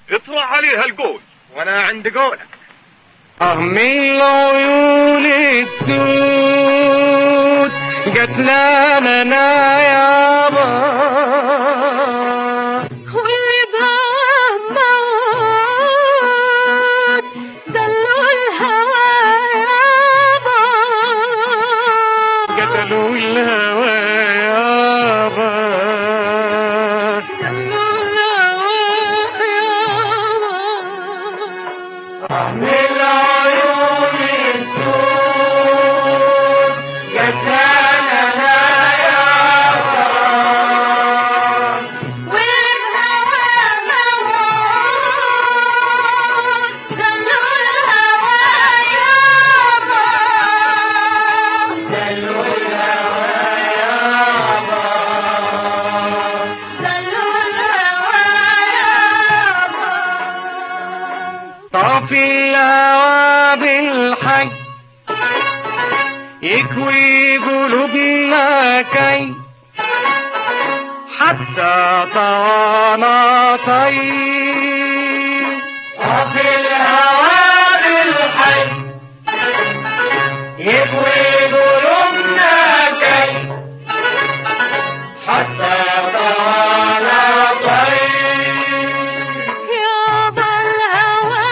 اطرح عليها القول وانا عند قولك. من العيون السود قتلانا انا يابا، واللي بهموت دلوا الهوى يابا، قتلوا الهوى يابا، دلوا الهوى يابا. من العيون السود قتلانا انا يابا، طافي الهوى بالحي يكوي قلوبنا كي حتى طوانا طيب. طافي الهوى بالحي يكوي قلوبنا كي حتى طوانا طيب. يابا الهوى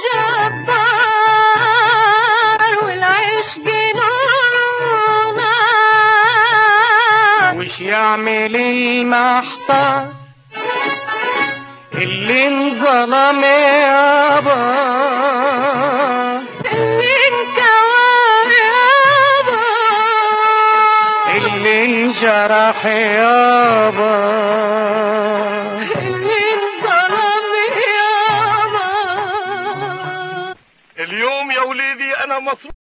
جبار والعشق نورنا، وش يعمل المحتار اللي انظلم يابا، اللي انكوى يابا، اللي انجرح يابا، اللي انظلم يابا. اليوم يا وليدي انا مصروف